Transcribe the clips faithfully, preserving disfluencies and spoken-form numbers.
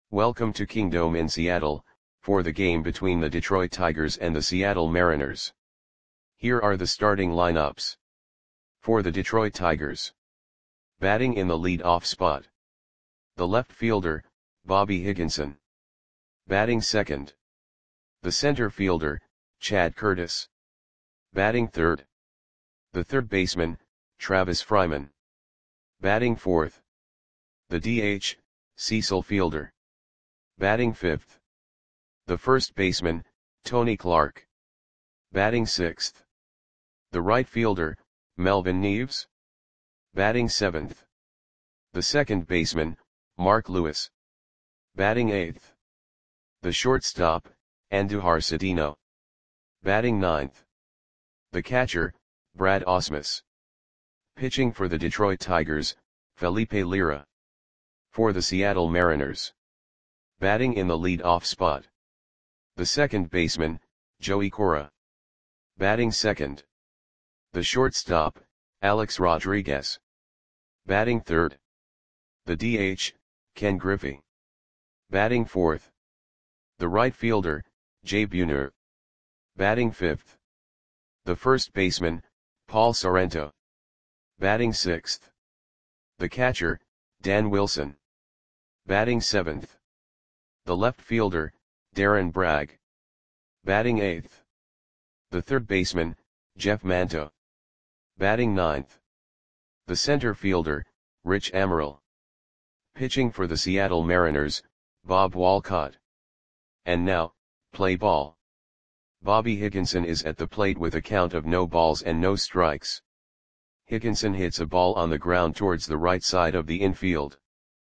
Welcome to Kingdome in Seattle, for the game between the Detroit Tigers and the Seattle Mariners. Here are the starting lineups. For the Detroit Tigers. Batting in the lead-off spot. The left fielder, Bobby Higginson. Batting second. The center fielder, Chad Curtis. Batting third. The third baseman, Travis Fryman. Batting fourth. The D H, Cecil Fielder. Batting fifth. The first baseman, Tony Clark. Batting sixth. The right fielder, Melvin Neves. Batting seventh. The second baseman, Mark Lewis. Batting eighth. The shortstop, Andujar Cedeno. Batting ninth. The catcher, Brad Ausmus. Pitching for the Detroit Tigers, Felipe Lira. For the Seattle Mariners. Batting in the lead-off spot. The second baseman, Joey Cora. Batting second. The shortstop, Alex Rodriguez. Batting third. The D H, Ken Griffey. Batting fourth. The right fielder, Jay Buhner. Batting fifth. The first baseman, Paul Sorrento. Batting sixth. The catcher, Dan Wilson. Batting seventh. The left fielder, Darren Bragg. Batting eighth. The third baseman, Jeff Manto. Batting ninth. The center fielder, Rich Amaral. Pitching for the Seattle Mariners, Bob Walcott. And now, play ball. Bobby Higginson is at the plate with a count of no balls and no strikes. Higginson hits a ball on the ground towards the right side of the infield.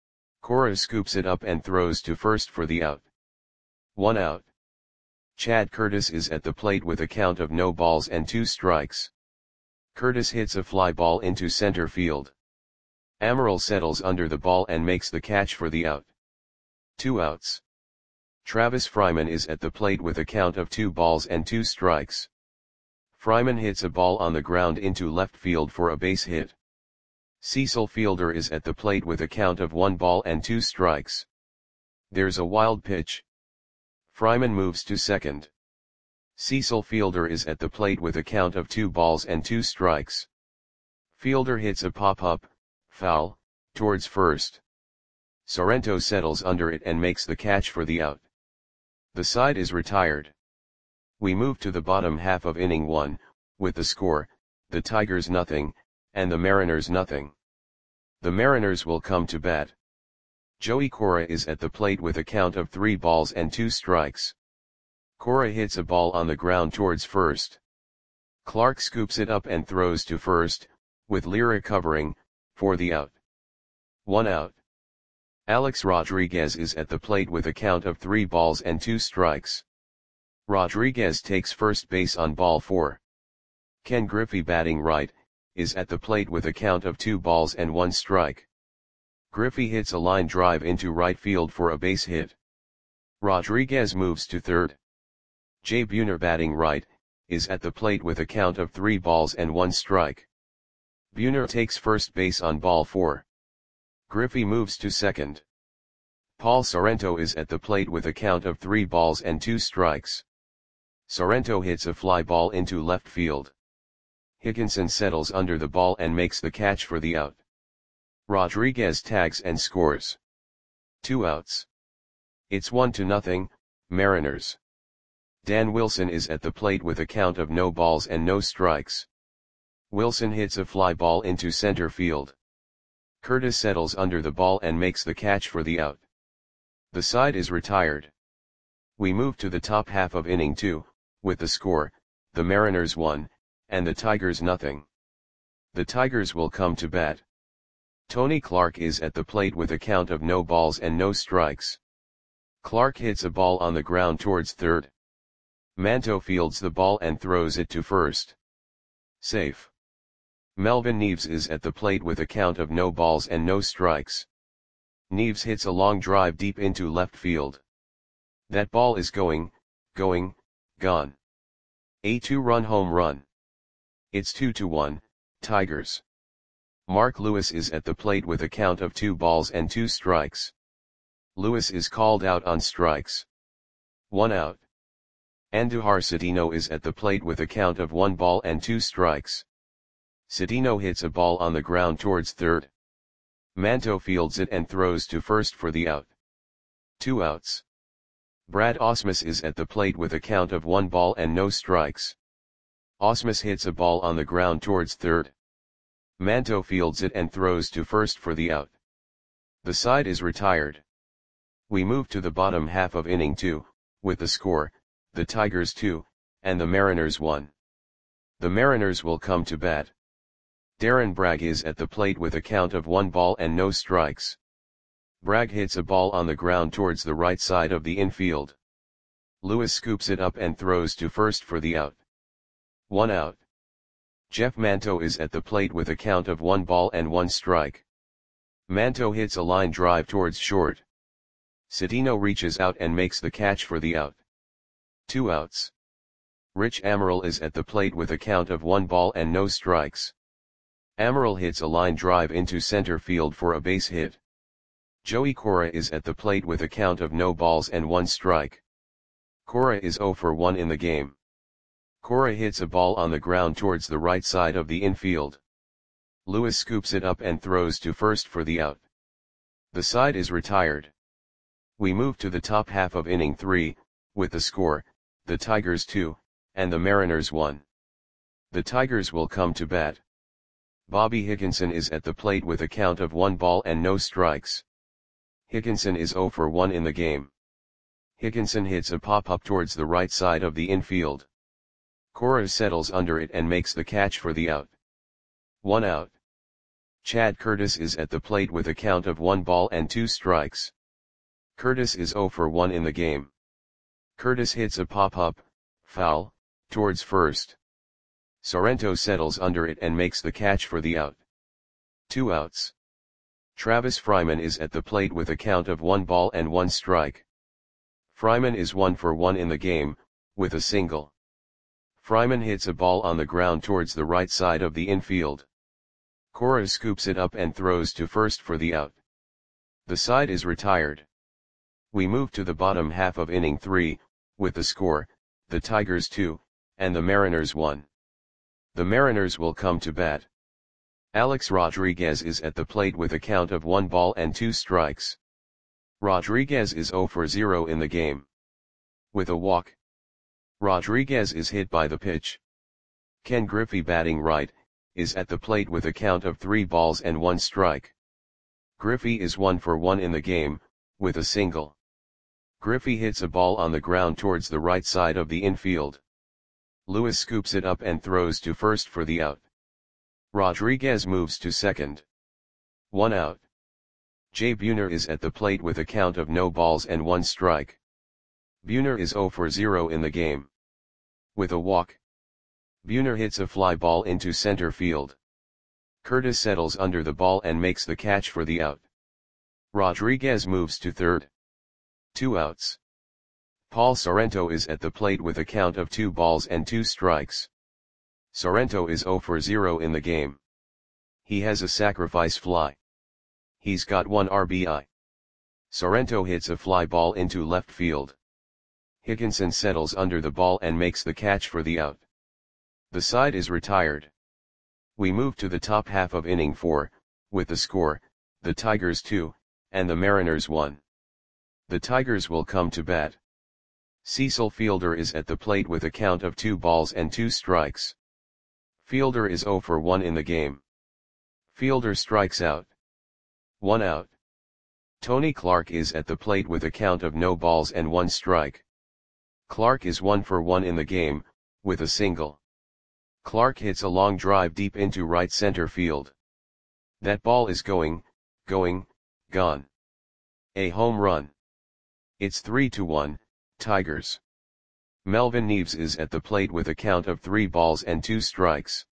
Cora scoops it up and throws to first for the out. One out. Chad Curtis is at the plate with a count of no balls and two strikes. Curtis hits a fly ball into center field. Amaral settles under the ball and makes the catch for the out. Two outs. Travis Fryman is at the plate with a count of two balls and two strikes. Fryman hits a ball on the ground into left field for a base hit. Cecil Fielder is at the plate with a count of one ball and two strikes. There's a wild pitch. Fryman moves to second. Cecil Fielder is at the plate with a count of two balls and two strikes. Fielder hits a pop-up, foul, towards first. Sorrento settles under it and makes the catch for the out. The side is retired. We move to the bottom half of inning one, with the score, the Tigers nothing, and the Mariners nothing. The Mariners will come to bat. Joey Cora is at the plate with a count of three balls and two strikes. Cora hits a ball on the ground towards first. Clark scoops it up and throws to first, with Lira covering, for the out. One out. Alex Rodriguez is at the plate with a count of three balls and two strikes. Rodriguez takes first base on ball four. Ken Griffey, batting right, is at the plate with a count of two balls and one strike. Griffey hits a line drive into right field for a base hit. Rodriguez moves to third. Jay Buhner, batting right, is at the plate with a count of three balls and one strike. Buhner takes first base on ball four. Griffey moves to second. Paul Sorrento is at the plate with a count of three balls and two strikes. Sorrento hits a fly ball into left field. Higginson settles under the ball and makes the catch for the out. Rodriguez tags and scores. Two outs. It's one to nothing, Mariners. Dan Wilson is at the plate with a count of no balls and no strikes. Wilson hits a fly ball into center field. Curtis settles under the ball and makes the catch for the out. The side is retired. We move to the top half of inning two, with the score, the Mariners one, and the Tigers nothing. The Tigers will come to bat. Tony Clark is at the plate with a count of no balls and no strikes. Clark hits a ball on the ground towards third. Manto fields the ball and throws it to first. Safe. Melvin Neves is at the plate with a count of no balls and no strikes. Neves hits a long drive deep into left field. That ball is going, going, gone. A two-run home run. It's two to one, Tigers. Mark Lewis is at the plate with a count of two balls and two strikes. Lewis is called out on strikes. One out. Andujar Cedeno is at the plate with a count of one ball and two strikes. Cedeno hits a ball on the ground towards third. Manto fields it and throws to first for the out. Two outs. Brad Ausmus is at the plate with a count of one ball and no strikes. Ausmus hits a ball on the ground towards third. Manto fields it and throws to first for the out. The side is retired. We move to the bottom half of inning two, with the score, the Tigers two, and the Mariners one. The Mariners will come to bat. Darren Bragg is at the plate with a count of one ball and no strikes. Bragg hits a ball on the ground towards the right side of the infield. Lewis scoops it up and throws to first for the out. One out. Jeff Manto is at the plate with a count of one ball and one strike. Manto hits a line drive towards short. Cedeno reaches out and makes the catch for the out. Two outs. Rich Amaral is at the plate with a count of one ball and no strikes. Amaral hits a line drive into center field for a base hit. Joey Cora is at the plate with a count of no balls and one strike. Cora is zero for one in the game. Cora hits a ball on the ground towards the right side of the infield. Lewis scoops it up and throws to first for the out. The side is retired. We move to the top half of inning three, with the score, the Tigers two, and the Mariners one. The Tigers will come to bat. Bobby Higginson is at the plate with a count of one ball and no strikes. Higginson is zero for one in the game. Higginson hits a pop-up towards the right side of the infield. Cora settles under it and makes the catch for the out. One out. Chad Curtis is at the plate with a count of one ball and two strikes. Curtis is zero for one in the game. Curtis hits a pop-up, foul, towards first. Sorrento settles under it and makes the catch for the out. Two outs. Travis Fryman is at the plate with a count of one ball and one strike. Fryman is one for one in the game, with a single. Fryman hits a ball on the ground towards the right side of the infield. Cora scoops it up and throws to first for the out. The side is retired. We move to the bottom half of inning three, with the score, the Tigers two, and the Mariners one. The Mariners will come to bat. Alex Rodriguez is at the plate with a count of one ball and two strikes. Rodriguez is zero for zero in the game. With a walk. Rodriguez is hit by the pitch. Ken Griffey, batting right, is at the plate with a count of three balls and one strike. Griffey is one for one in the game, with a single. Griffey hits a ball on the ground towards the right side of the infield. Lewis scoops it up and throws to first for the out. Rodriguez moves to second. One out. Jay Buhner is at the plate with a count of no balls and one strike. Buhner is zero for zero in the game. With a walk. Buhner hits a fly ball into center field. Curtis settles under the ball and makes the catch for the out. Rodriguez moves to third. Two outs. Paul Sorrento is at the plate with a count of two balls and two strikes. Sorrento is zero for zero in the game. He has a sacrifice fly. He's got one R B I. Sorrento hits a fly ball into left field. Higginson settles under the ball and makes the catch for the out. The side is retired. We move to the top half of inning four, with the score, the Tigers two, and the Mariners one. The Tigers will come to bat. Cecil Fielder is at the plate with a count of two balls and two strikes. Fielder is zero for one in the game. Fielder strikes out. One out. Tony Clark is at the plate with a count of no balls and one strike. Clark is one for one in the game, with a single. Clark hits a long drive deep into right center field. That ball is going, going, gone. A home run. It's three to one, Tigers. Melvin Neves is at the plate with a count of three balls and two strikes.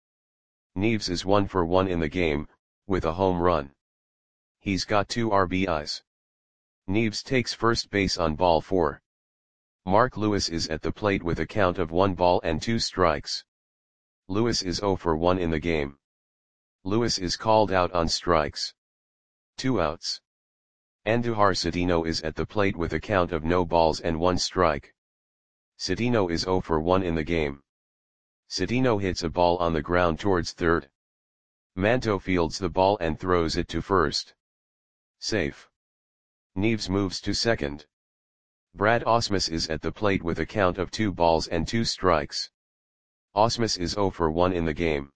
Neves is one for one in the game, with a home run. He's got two R B Is. Neves takes first base on ball four. Mark Lewis is at the plate with a count of one ball and two strikes. Lewis is zero for one in the game. Lewis is called out on strikes. Two outs. Andujar Citino is at the plate with a count of no balls and one strike. Citino is zero for one in the game. Citino hits a ball on the ground towards third. Manto fields the ball and throws it to first. Safe. Neves moves to second. Brad Ausmus is at the plate with a count of two balls and two strikes. Ausmus is zero for one in the game.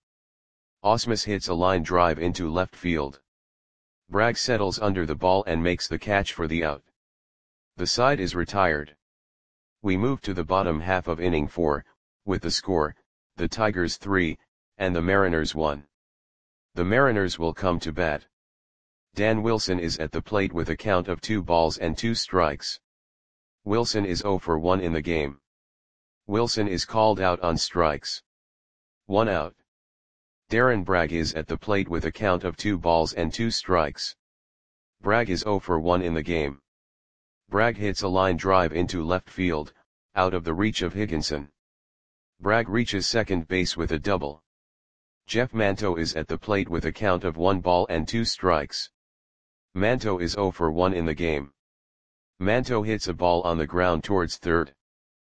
Ausmus hits a line drive into left field. Bragg settles under the ball and makes the catch for the out. The side is retired. We move to the bottom half of inning four, with the score, the Tigers three, and the Mariners one. The Mariners will come to bat. Dan Wilson is at the plate with a count of two balls and two strikes. Wilson is zero for one in the game. Wilson is called out on strikes. One out. Darren Bragg is at the plate with a count of two balls and two strikes. Bragg is zero for one in the game. Bragg hits a line drive into left field, out of the reach of Higginson. Bragg reaches second base with a double. Jeff Manto is at the plate with a count of one ball and two strikes. Manto is zero for one in the game. Manto hits a ball on the ground towards third.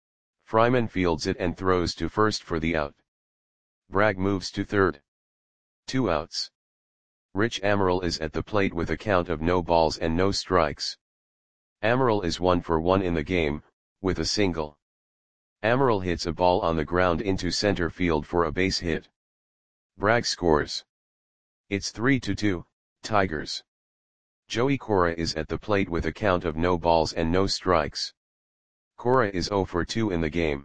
Fryman fields it and throws to first for the out. Bragg moves to third. Two outs. Rich Amaral is at the plate with a count of no balls and no strikes. Amaral is one for one in the game, with a single. Amaral hits a ball on the ground into center field for a base hit. Bragg scores. It's three to two, Tigers. Joey Cora is at the plate with a count of no balls and no strikes. Cora is zero for two in the game.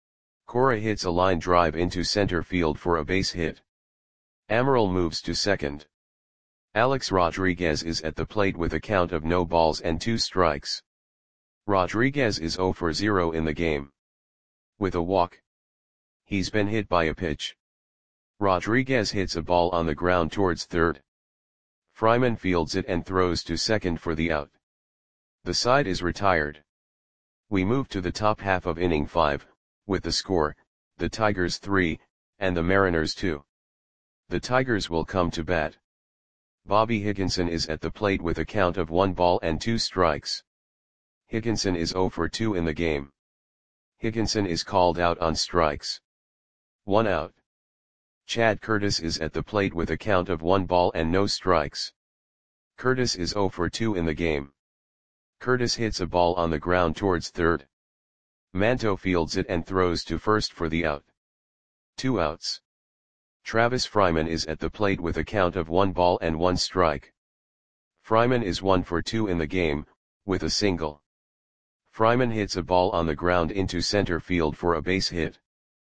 Cora hits a line drive into center field for a base hit. Amaral moves to second. Alex Rodriguez is at the plate with a count of no balls and two strikes. Rodriguez is zero for zero in the game. With a walk. He's been hit by a pitch. Rodriguez hits a ball on the ground towards third. Fryman fields it and throws to second for the out. The side is retired. We move to the top half of inning five, with the score, the Tigers three, and the Mariners two. The Tigers will come to bat. Bobby Higginson is at the plate with a count of one ball and two strikes. Higginson is zero for two in the game. Higginson is called out on strikes. One out. Chad Curtis is at the plate with a count of one ball and no strikes. Curtis is zero for two in the game. Curtis hits a ball on the ground towards third. Manto fields it and throws to first for the out. Two outs. Travis Fryman is at the plate with a count of one ball and one strike. Fryman is one for two in the game, with a single. Fryman hits a ball on the ground into center field for a base hit.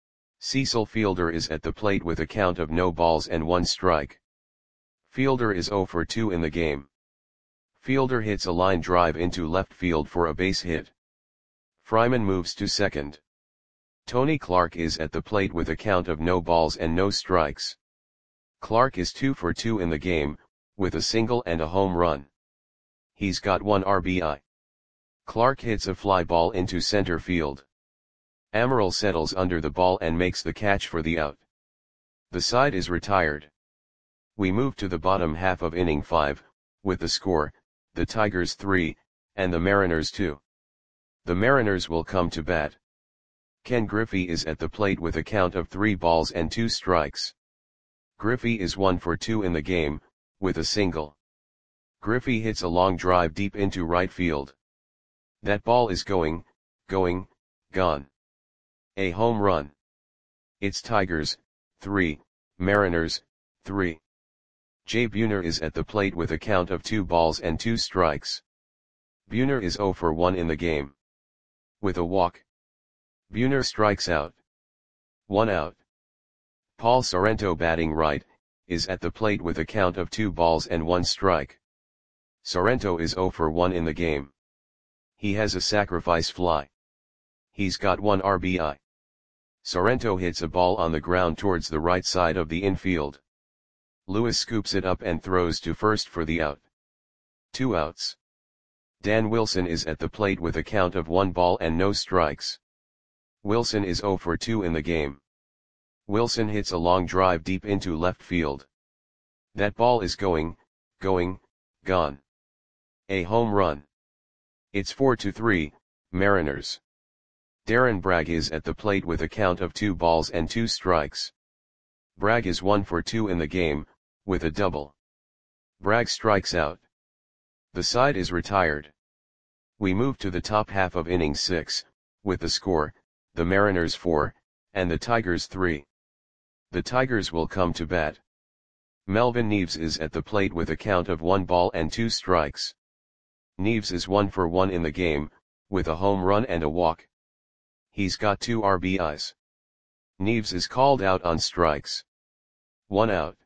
Cecil Fielder is at the plate with a count of no balls and one strike. Fielder is zero for two in the game. Fielder hits a line drive into left field for a base hit. Fryman moves to second. Tony Clark is at the plate with a count of no balls and no strikes. Clark is two for two in the game, with a single and a home run. He's got one R B I. Clark hits a fly ball into center field. Amaral settles under the ball and makes the catch for the out. The side is retired. We move to the bottom half of inning five, with the score, the Tigers three, and the Mariners two. The Mariners will come to bat. Ken Griffey is at the plate with a count of three balls and two strikes. Griffey is one for two in the game, with a single. Griffey hits a long drive deep into right field. That ball is going, going, gone. A home run. It's Tigers, three, Mariners, three. Jay Buhner is at the plate with a count of two balls and two strikes. Buhner is zero for one in the game. With a walk. Buhner strikes out. One out. Paul Sorrento, batting right, is at the plate with a count of two balls and one strike. Sorrento is zero for one in the game. He has a sacrifice fly. He's got one R B I. Sorrento hits a ball on the ground towards the right side of the infield. Lewis scoops it up and throws to first for the out. Two outs. Dan Wilson is at the plate with a count of one ball and no strikes. Wilson is zero for two in the game. Wilson hits a long drive deep into left field. That ball is going, going, gone. A home run. It's four to three, Mariners. Darren Bragg is at the plate with a count of two balls and two strikes. Bragg is one for two in the game, with a double. Bragg strikes out. The side is retired. We move to the top half of inning six, with the score, the Mariners four, and the Tigers three. The Tigers will come to bat. Melvin Neves is at the plate with a count of one ball and two strikes. Neves is one for one in the game, with a home run and a walk. He's got two R B Is. Neves is called out on strikes. One out.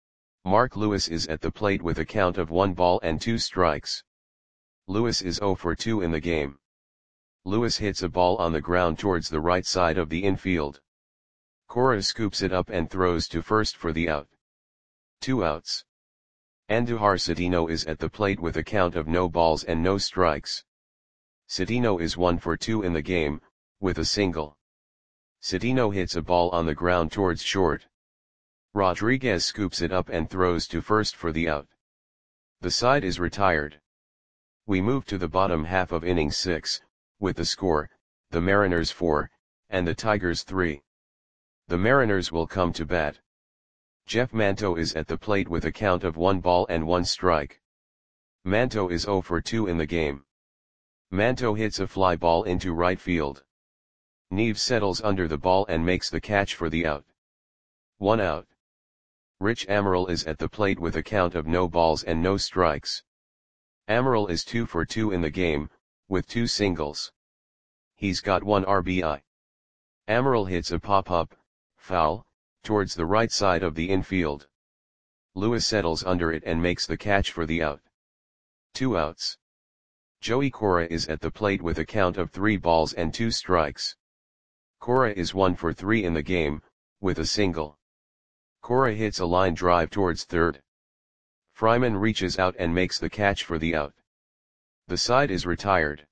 Mark Lewis is at the plate with a count of one ball and two strikes. Lewis is zero for two in the game. Lewis hits a ball on the ground towards the right side of the infield. Cora scoops it up and throws to first for the out. Two outs. Andujar Cedeno is at the plate with a count of no balls and no strikes. Cedeno is one for two in the game, with a single. Cedeno hits a ball on the ground towards short. Rodriguez scoops it up and throws to first for the out. The side is retired. We move to the bottom half of inning six, with the score, the Mariners four, and the Tigers three. The Mariners will come to bat. Jeff Manto is at the plate with a count of one ball and one strike. Manto is zero for two in the game. Manto hits a fly ball into right field. Neves settles under the ball and makes the catch for the out. One out. Rich Amaral is at the plate with a count of no balls and no strikes. Amaral is two for two in the game, with two singles. He's got one R B I. Amaral hits a pop-up, foul, towards the right side of the infield. Lewis settles under it and makes the catch for the out. Two outs. Joey Cora is at the plate with a count of three balls and two strikes. Cora is one for three in the game, with a single. Cora hits a line drive towards third. Fryman reaches out and makes the catch for the out. The side is retired.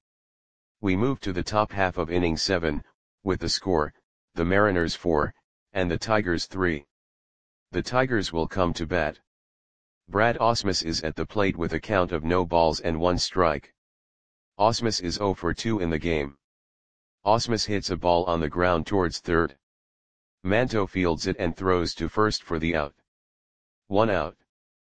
We move to the top half of inning seven, with the score, the Mariners four, and the Tigers three. The Tigers will come to bat. Brad Ausmus is at the plate with a count of no balls and one strike. Ausmus is zero for two in the game. Ausmus hits a ball on the ground towards third. Manto fields it and throws to first for the out. One out.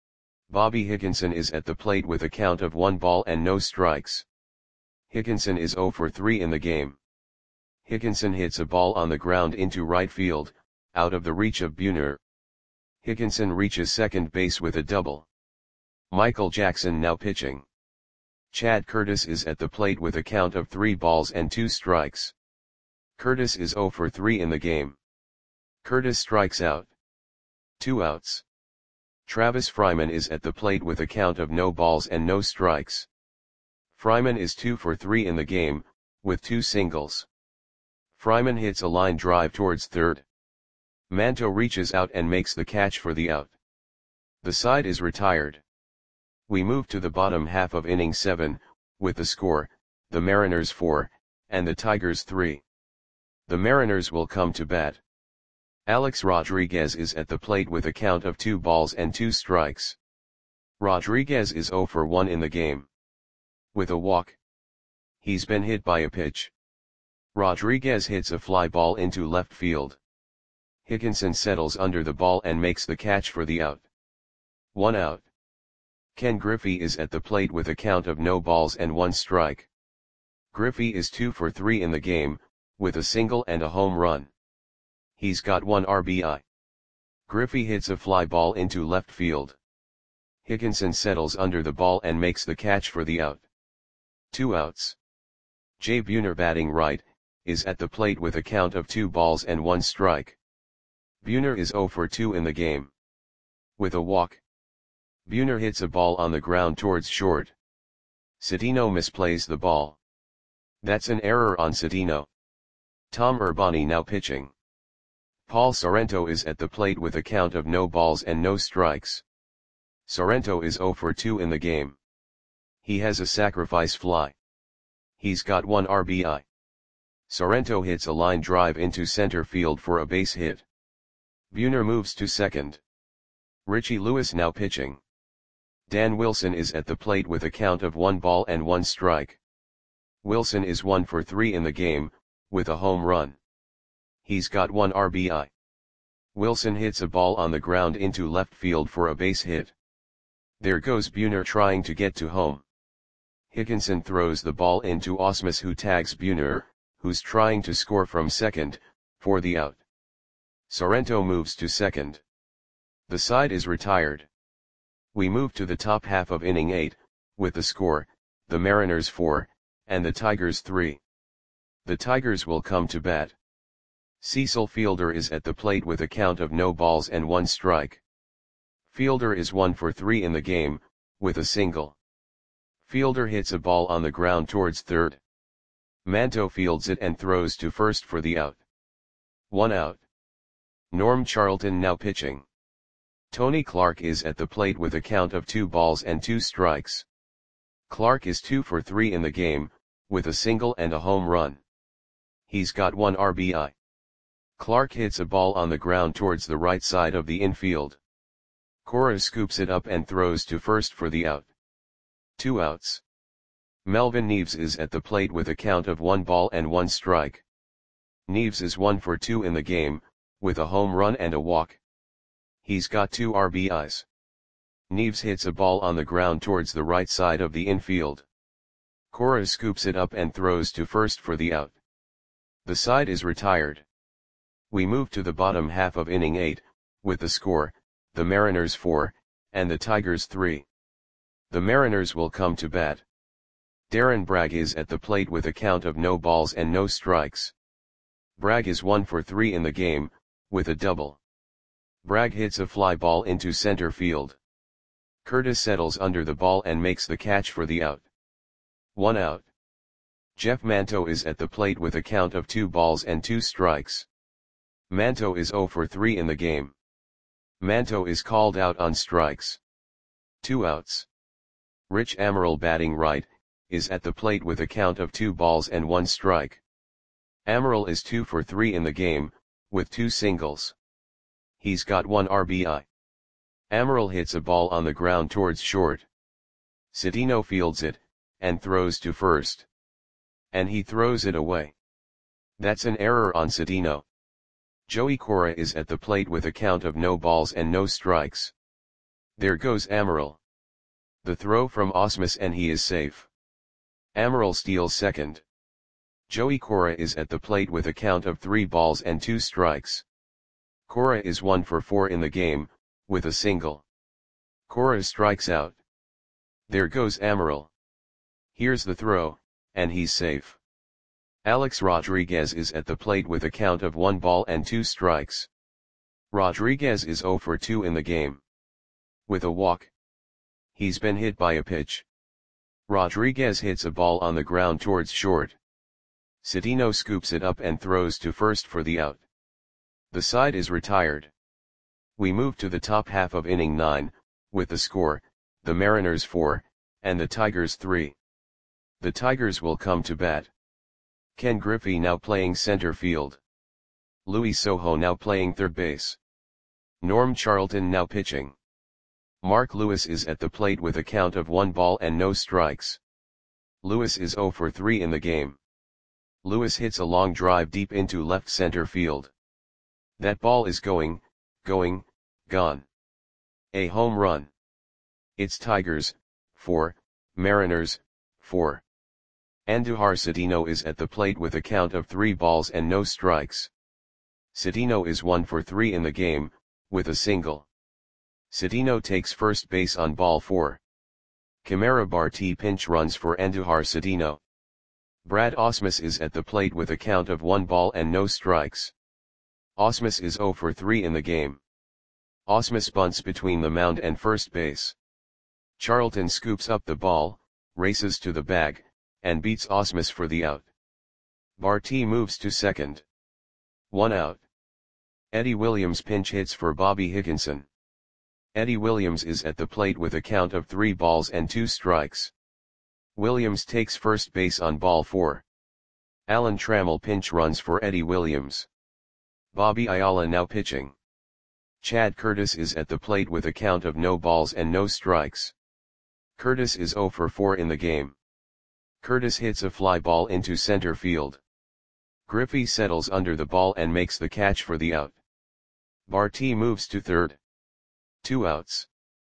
Bobby Higginson is at the plate with a count of one ball and no strikes. Higginson is zero for three in the game. Higginson hits a ball on the ground into right field, out of the reach of Buhner. Higginson reaches second base with a double. Michael Jackson now pitching. Chad Curtis is at the plate with a count of three balls and two strikes. Curtis is zero for three in the game. Curtis strikes out. Two outs. Travis Fryman is at the plate with a count of no balls and no strikes. Fryman is two for three in the game, with two singles. Fryman hits a line drive towards third. Manto reaches out and makes the catch for the out. The side is retired. We move to the bottom half of inning seven, with the score, the Mariners four, and the Tigers three. The Mariners will come to bat. Alex Rodriguez is at the plate with a count of two balls and two strikes. Rodriguez is zero for one in the game. With a walk. He's been hit by a pitch. Rodriguez hits a fly ball into left field. Higginson settles under the ball and makes the catch for the out. One out. Ken Griffey is at the plate with a count of no balls and one strike. Griffey is two for three in the game, with a single and a home run. He's got one R B I. Griffey hits a fly ball into left field. Higginson settles under the ball and makes the catch for the out. Two outs. Jay Buhner batting right, is at the plate with a count of two balls and one strike. Buhner is zero for two in the game. With a walk. Buhner hits a ball on the ground towards short. Cedeno misplays the ball. That's an error on Cedeno. Tom Urbani now pitching. Paul Sorrento is at the plate with a count of no balls and no strikes. Sorrento is zero for two in the game. He has a sacrifice fly. He's got one R B I. Sorrento hits a line drive into center field for a base hit. Buhner moves to second. Richie Lewis now pitching. Dan Wilson is at the plate with a count of one ball and one strike. Wilson is one for three in the game, with a home run. He's got one R B I. Wilson hits a ball on the ground into left field for a base hit. There goes Buhner trying to get to home. Higginson throws the ball into Ausmus, who tags Buhner, who's trying to score from second, for the out. Sorrento moves to second. The side is retired. We move to the top half of inning eight, with the score, the Mariners four, and the Tigers three. The Tigers will come to bat. Cecil Fielder is at the plate with a count of no balls and one strike. Fielder is one for three in the game, with a single. Fielder hits a ball on the ground towards third. Manto fields it and throws to first for the out. One out. Norm Charlton now pitching. Tony Clark is at the plate with a count of two balls and two strikes. Clark is two for three in the game, with a single and a home run. He's got one R B I. Clark hits a ball on the ground towards the right side of the infield. Cora scoops it up and throws to first for the out. Two outs. Melvin Neves is at the plate with a count of one ball and one strike. Neves is one for two in the game, with a home run and a walk. He's got two R B Is. Neves hits a ball on the ground towards the right side of the infield. Cora scoops it up and throws to first for the out. The side is retired. We move to the bottom half of inning eight, with the score, the Mariners four, and the Tigers three. The Mariners will come to bat. Darren Bragg is at the plate with a count of no balls and no strikes. Bragg is one for three in the game, with a double. Bragg hits a fly ball into center field. Curtis settles under the ball and makes the catch for the out. One out. Jeff Manto is at the plate with a count of two balls and two strikes. Manto is zero for three in the game. Manto is called out on strikes. Two outs. Rich Amaral, batting right, is at the plate with a count of two balls and one strike. Amaral is two for three in the game, with two singles. He's got one R B I. Amaral hits a ball on the ground towards short. Cedeno fields it, and throws to first. And he throws it away. That's an error on Cedeno. Joey Cora is at the plate with a count of no balls and no strikes. There goes Amaral. The throw from Ausmus and he is safe. Amaral steals second. Joey Cora is at the plate with a count of three balls and two strikes. Cora is one for four in the game, with a single. Cora strikes out. There goes Amaral. Here's the throw, and he's safe. Alex Rodriguez is at the plate with a count of one ball and two strikes. Rodriguez is zero for two in the game. With a walk. He's been hit by a pitch. Rodriguez hits a ball on the ground towards short. Cedeno scoops it up and throws to first for the out. The side is retired. We move to the top half of inning nine, with the score, the Mariners four, and the Tigers three. The Tigers will come to bat. Ken Griffey now playing center field. Louis Soho now playing third base. Norm Charlton now pitching. Mark Lewis is at the plate with a count of one ball and no strikes. Lewis is zero for three in the game. Lewis hits a long drive deep into left center field. That ball is going, going, gone. A home run. It's Tigers, four, Mariners, four. Andujar Cedeno is at the plate with a count of three balls and no strikes. Cedeno is one for three in the game, with a single. Cedeno takes first base on ball four. Camara Barti pinch runs for Andujar Cedeno. Brad Ausmus is at the plate with a count of one ball and no strikes. Ausmus is zero for three in the game. Ausmus bunts between the mound and first base. Charlton scoops up the ball, races to the bag, and beats Ausmus for the out. Barti moves to second. One out. Eddie Williams pinch hits for Bobby Higginson. Eddie Williams is at the plate with a count of three balls and two strikes. Williams takes first base on ball four. Alan Trammell pinch runs for Eddie Williams. Bobby Ayala now pitching. Chad Curtis is at the plate with a count of no balls and no strikes. Curtis is zero for four in the game. Curtis hits a fly ball into center field. Griffey settles under the ball and makes the catch for the out. Barty moves to third. Two outs.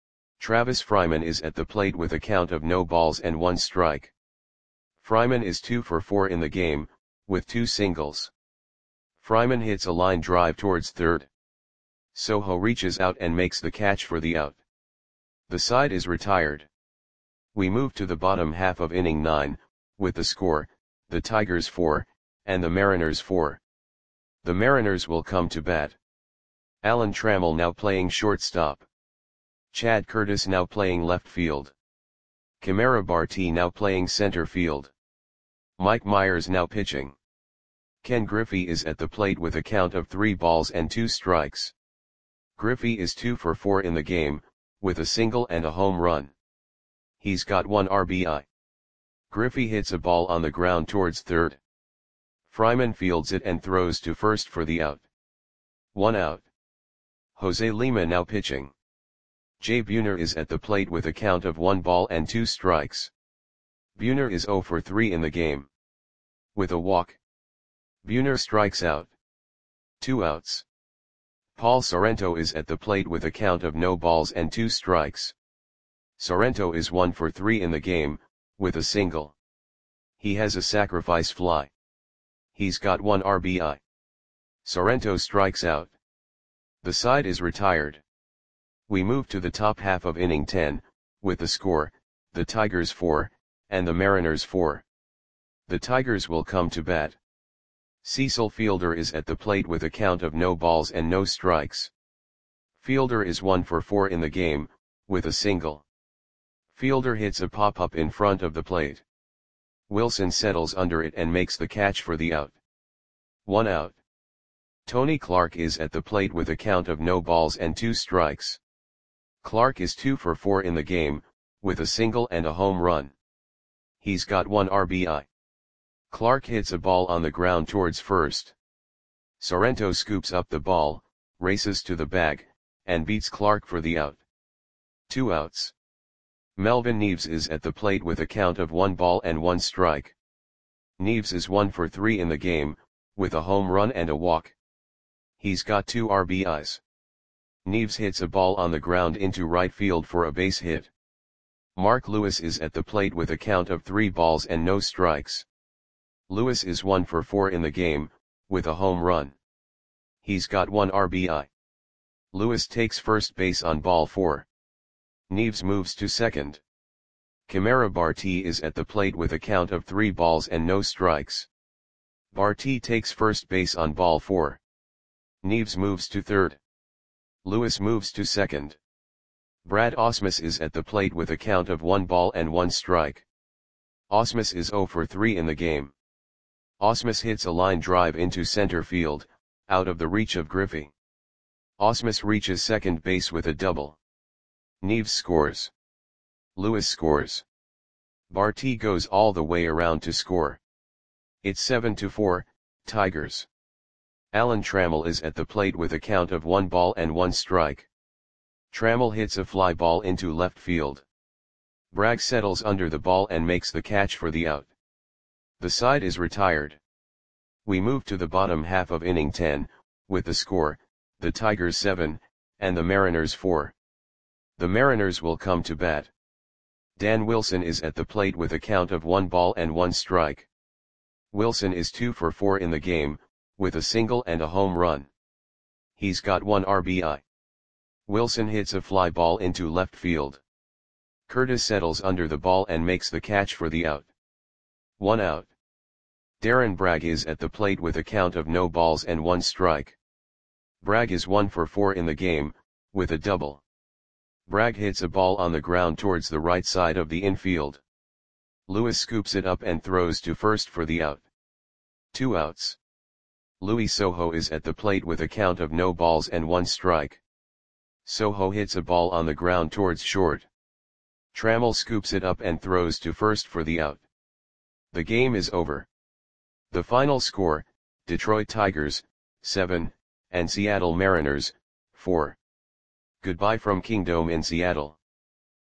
Travis Fryman is at the plate with a count of no balls and one strike. Fryman is two for four in the game, with two singles. Fryman hits a line drive towards third. Soho reaches out and makes the catch for the out. The side is retired. We move to the bottom half of inning nine, with the score, the Tigers four, and the Mariners four. The Mariners will come to bat. Alan Trammell now playing shortstop. Chad Curtis now playing left field. Kamara Barty now playing center field. Mike Myers now pitching. Ken Griffey is at the plate with a count of three balls and two strikes. Griffey is two for four in the game, with a single and a home run. He's got one R B I. Griffey hits a ball on the ground towards third. Fryman fields it and throws to first for the out. One out. Jose Lima now pitching. Jay Buhner is at the plate with a count of one ball and two strikes. Buhner is zero for three in the game. With a walk. Buhner strikes out. Two outs. Paul Sorrento is at the plate with a count of no balls and two strikes. Sorrento is one for three in the game, with a single. He has a sacrifice fly. He's got one R B I. Sorrento strikes out. The side is retired. We move to the top half of inning ten, with the score, the Tigers four, and the Mariners four. The Tigers will come to bat. Cecil Fielder is at the plate with a count of no balls and no strikes. Fielder is one for four in the game, with a single. Fielder hits a pop-up in front of the plate. Wilson settles under it and makes the catch for the out. One out. Tony Clark is at the plate with a count of no balls and two strikes. Clark is two for four in the game, with a single and a home run. He's got one R B I. Clark hits a ball on the ground towards first. Sorrento scoops up the ball, races to the bag, and beats Clark for the out. Two outs. Melvin Neves is at the plate with a count of one ball and one strike. Neves is one for three in the game, with a home run and a walk. He's got two R B Is. Neves hits a ball on the ground into right field for a base hit. Mark Lewis is at the plate with a count of three balls and no strikes. Lewis is one for four in the game, with a home run. He's got one R B I. Lewis takes first base on ball four. Neves moves to second. Kamara Barty is at the plate with a count of three balls and no strikes. Barty takes first base on ball four. Neves moves to third. Lewis moves to second. Brad Ausmus is at the plate with a count of one ball and one strike. Ausmus is zero for three in the game. Ausmus hits a line drive into center field, out of the reach of Griffey. Ausmus reaches second base with a double. Neves scores. Lewis scores. Barty goes all the way around to score. It's seven to four, Tigers. Alan Trammell is at the plate with a count of one ball and one strike. Trammell hits a fly ball into left field. Bragg settles under the ball and makes the catch for the out. The side is retired. We move to the bottom half of inning ten, with the score, the Tigers seven, and the Mariners four. The Mariners will come to bat. Dan Wilson is at the plate with a count of one ball and one strike. Wilson is two for four in the game, with a single and a home run. He's got one R B I. Wilson hits a fly ball into left field. Curtis settles under the ball and makes the catch for the out. One out. Darren Bragg is at the plate with a count of no balls and one strike. Bragg is one for four in the game, with a double. Bragg hits a ball on the ground towards the right side of the infield. Lewis scoops it up and throws to first for the out. Two outs. Louis Soho is at the plate with a count of no balls and one strike. Soho hits a ball on the ground towards short. Trammell scoops it up and throws to first for the out. The game is over. The final score, Detroit Tigers, seven, and Seattle Mariners, four. Goodbye from Kingdome in Seattle.